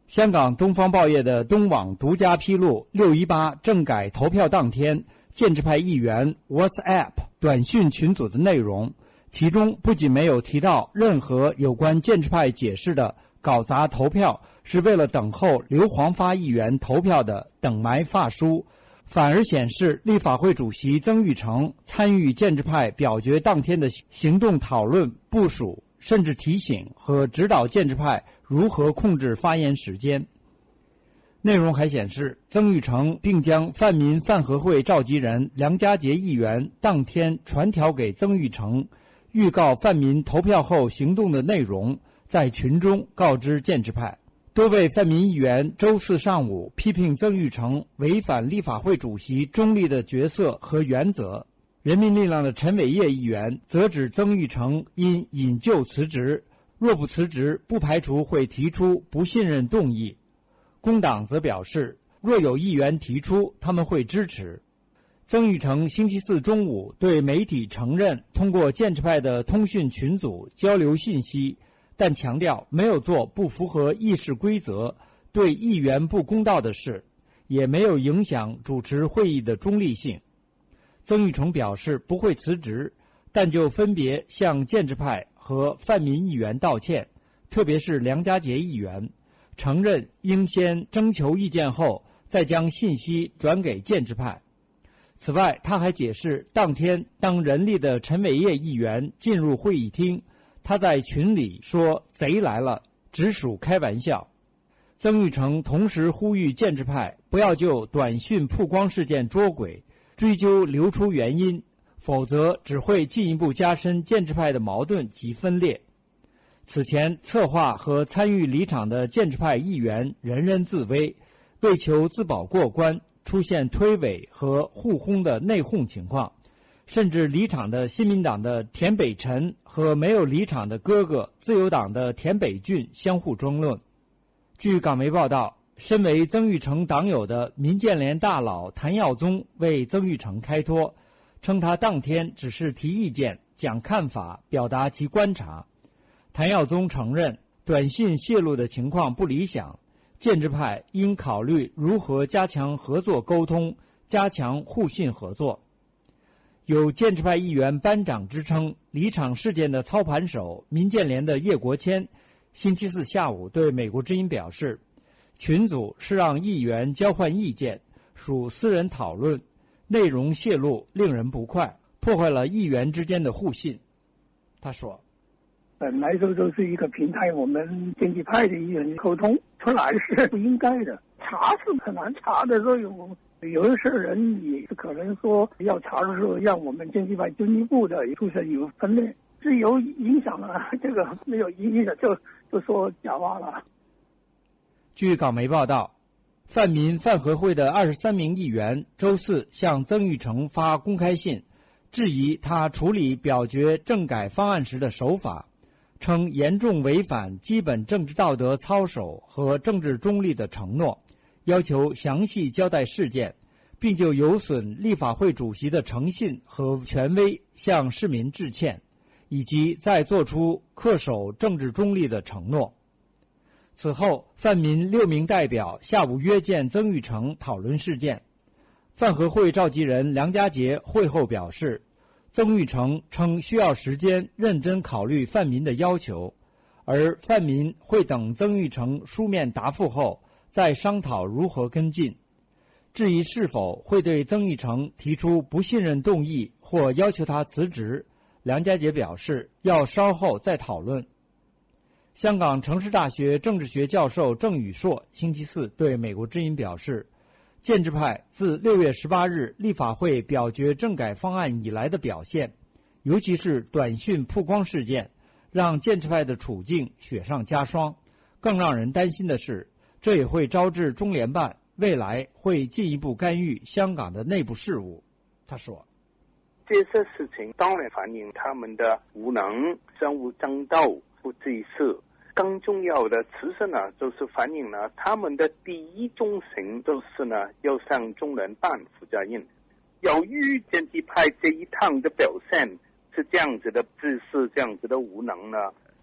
香港东方报业的东网独家披露618政改投票当天建制派议员 WhatsApp 短讯群组的内容，其中不仅没有提到任何有关建制派解释的搞砸投票是为了等候刘皇发议员投票的等埋发书，反而显示立法会主席曾钰成参与建制派表决当天的行动讨论、部署，甚至提醒和指导建制派如何控制发言时间。内容还显示，曾钰成并将泛民饭合会召集人梁家杰议员当天传条给曾钰成，预告泛民投票后行动的内容，在群中告知建制派。多位泛民议员周四上午批评曾钰成违反立法会主席中立的角色和原则。人民力量的陈伟业议员则指曾钰成因引咎辞职，若不辞职，不排除会提出不信任动议。工党则表示，若有议员提出，他们会支持。曾钰成星期四中午对媒体承认通过建制派的通讯群组交流信息，但强调没有做不符合议事规则、对议员不公道的事，也没有影响主持会议的中立性。曾钰成表示不会辞职，但就分别向建制派和泛民议员道歉，特别是梁家杰议员，承认应先征求意见后再将信息转给建制派。此外，他还解释，当天当人力的陈伟业议员进入会议厅，他在群里说贼来了，只属开玩笑。曾钰成同时呼吁建制派不要就短讯曝光事件捉鬼，追究流出原因，否则只会进一步加深建制派的矛盾及分裂。此前策划和参与离场的建制派议员人人自危，为求自保过关，出现推诿和互轰的内讧情况，甚至离场的新民党的田北辰和没有离场的哥哥自由党的田北俊相互争论。据港媒报道，身为曾钰成党友的民建联大佬谭耀宗为曾钰成开脱，称他当天只是提意见、讲看法、表达其观察。谭耀宗承认短信泄露的情况不理想，建制派应考虑如何加强合作沟通，加强互信合作。有建制派议员班长之称，离场事件的操盘手民建联的叶国谦星期四下午对美国之音表示，群组是让议员交换意见，属私人讨论，内容泄露令人不快，破坏了议员之间的互信。他说， 本来就是一个平台，我们建制派的议员沟通出来是不应该的，查是很难查的，所以有的是人也是可能说要查的时候让我们建制派进一步的出现有分裂，是有影响了，这个没有影响就说假话了。 据港媒报道，泛民饭合会的23名议员周四向曾钰成发公开信，质疑他处理表决政改方案时的手法，称严重违反基本政治道德操守和政治中立的承诺，要求详细交代事件，并就有损立法会主席的诚信和权威向市民致歉，以及再作出恪守政治中立的承诺。此后，泛民6名代表下午约见曾钰成讨论事件。饭合会召集人梁家杰会后表示，曾钰成称需要时间认真考虑泛民的要求，而泛民会等曾钰成书面答复后再商讨如何跟进。至于是否会对曾钰成提出不信任动议或要求他辞职，梁家杰表示要稍后再讨论。香港城市大学政治学教授郑宇硕星期四对美国之音表示，建制派自6月18日立法会表决政改方案以来的表现，尤其是短讯曝光事件，让建制派的处境雪上加霜。更让人担心的是，这也会招致中联办未来会进一步干预香港的内部事务。他说， 这些事情当然反映他们的无能、身无正道、不济事。更重要的其实呢，就是反映了他们的第一中心，就是呢要向中联办负责任。由于建制派这一趟的表现是这样子的自私、这样子的无能呢，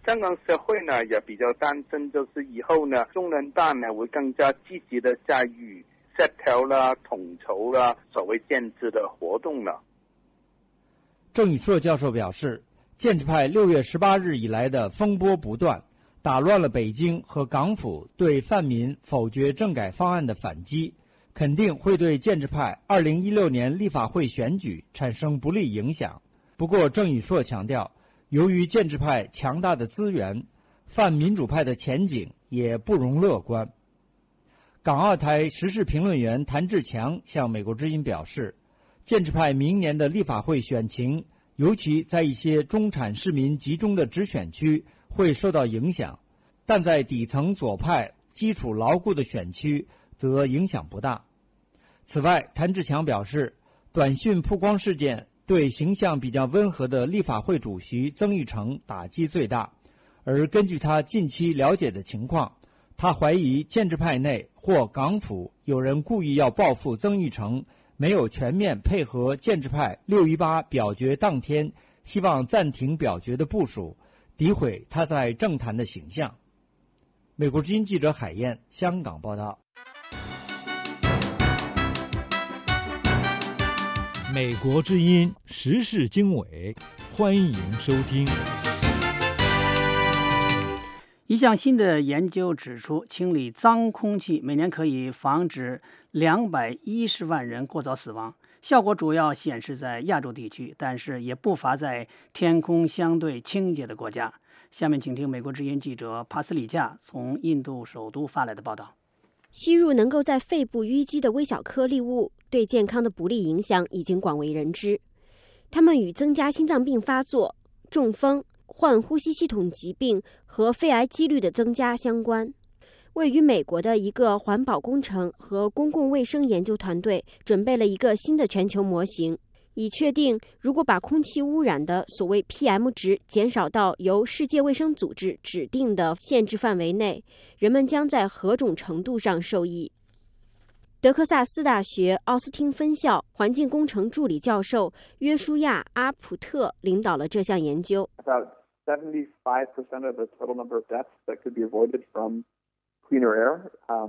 香港社会呢也比较担心，就是以后呢中联办呢会更加积极的参与协调啦、统筹啦所谓建制的活动了。 郑宇硕教授表示，建制派6月18日以来的风波不断，打乱了北京和港府对泛民否决政改方案的反击，肯定会对建制派2016年立法会选举产生不利影响。不过郑宇硕强调，由于建制派强大的资源，泛民主派的前景也不容乐观。港澳台时事评论员谭志强向美国之音表示，建制派明年的立法会选情，尤其在一些中产市民集中的直选区会受到影响，但在底层左派基础牢固的选区则影响不大。此外，谭志强表示，短讯曝光事件对形象比较温和的立法会主席曾钰成打击最大，而根据他近期了解的情况，他怀疑建制派内或港府有人故意要报复曾钰成，没有全面配合建制派618表决当天希望暂停表决的部署，诋毁他在政坛的形象。美国之音记者海燕，香港报道。 美国之音时事经纬，欢迎收听。 一项新的研究指出，清理脏空气每年可以防止210万人过早死亡，效果主要显示在亚洲地区，但是也不乏在天空相对清洁的国家。下面请听美国之音记者帕斯里加从印度首都发来的报道。 吸入能够在肺部淤积的微小颗粒物对健康的不利影响已经广为人知，它们与增加心脏病发作、中风、患呼吸系统疾病和肺癌几率的增加相关。位于美国的一个环保工程和公共卫生研究团队准备了一个新的全球模型，以确定如果把空气污染的所谓 PM 值减少到由世界卫生组织指定的限制范围内，人们将在何种程度上受益。德克萨斯大学奥斯汀分校环境工程助理教授约书亚·阿普特领导了这项研究。 75% of the total number of deaths that could be avoided from cleaner air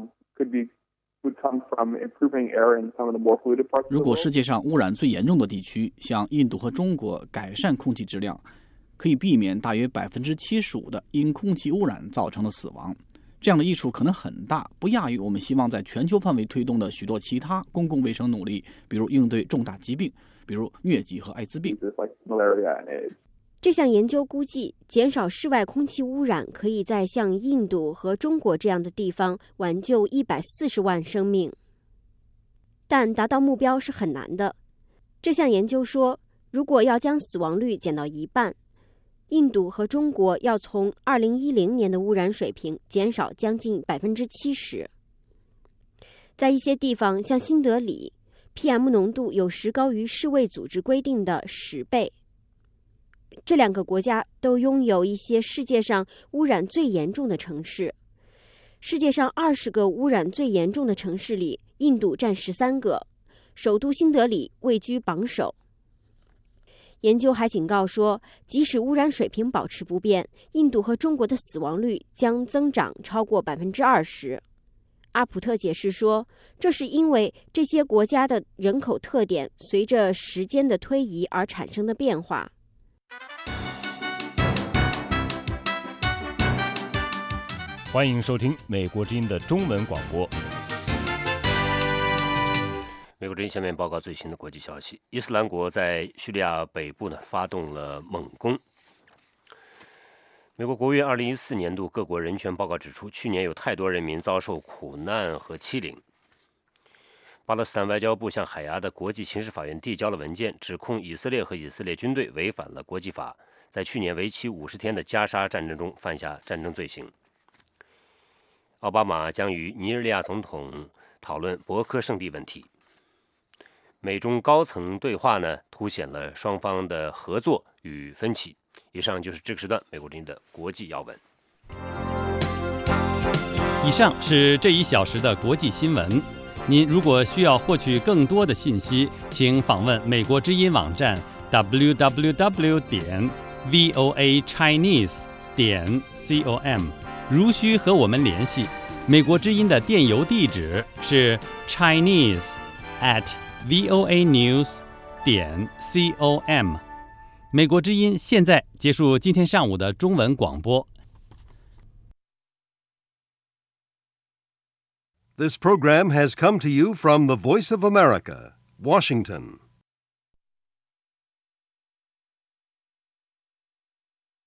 would come from improving air in some of the more polluted parts of the world. 如果世界上污染最严重的地区，像印度和中国改善空气质量，可以避免大约75%的因空气污染造成的死亡。这样的益处可能很大，不亚于我们希望在全球范围推动的许多其他公共卫生努力，比如应对重大疾病，比如疟疾和艾滋病。 这项研究估计，减少室外空气污染可以在像印度和中国这样的地方挽救140万生命。但达到目标是很难的。这项研究说，如果要将死亡率减到一半，印度和中国要从2010年的污染水平减少将近70%。在一些地方，像新德里， PM 浓度有时高于世卫组织规定的10倍。这两个国家都拥有一些世界上污染最严重的城市。世界上20个污染最严重的城市里，印度占13个，首都新德里位居榜首。研究还警告说，即使污染水平保持不变，印度和中国的死亡率将增长超过20%。阿普特解释说，这是因为这些国家的人口特点随着时间的推移而产生的变化。 欢迎收听美国之音的中文广播。美国之音下面报告最新的国际消息：伊斯兰国在叙利亚北部发动了猛攻。美国国务院2014年度各国人权报告指出，去年有太多人民遭受苦难和欺凌。巴勒斯坦外交部向海牙的国际刑事法院递交了文件，指控以色列和以色列军队违反了国际法，在去年为期50天的加沙战争中犯下战争罪行。奥巴马将与尼日利亚总统讨论博科圣地问题。美中高层对话凸显了双方的合作与分歧。以上就是这个时段美国之音的国际要闻。 以上是这1小时的国际新闻。您如果需要获取更多的信息，请访问美国之音网站 www.voachinese.com。 .com。如需和我们联系，美国之音的电邮地址是 chinese@voanews.com。美国之音现在结束今天上午的中文广播。 This program has come to you from the Voice of America, Washington.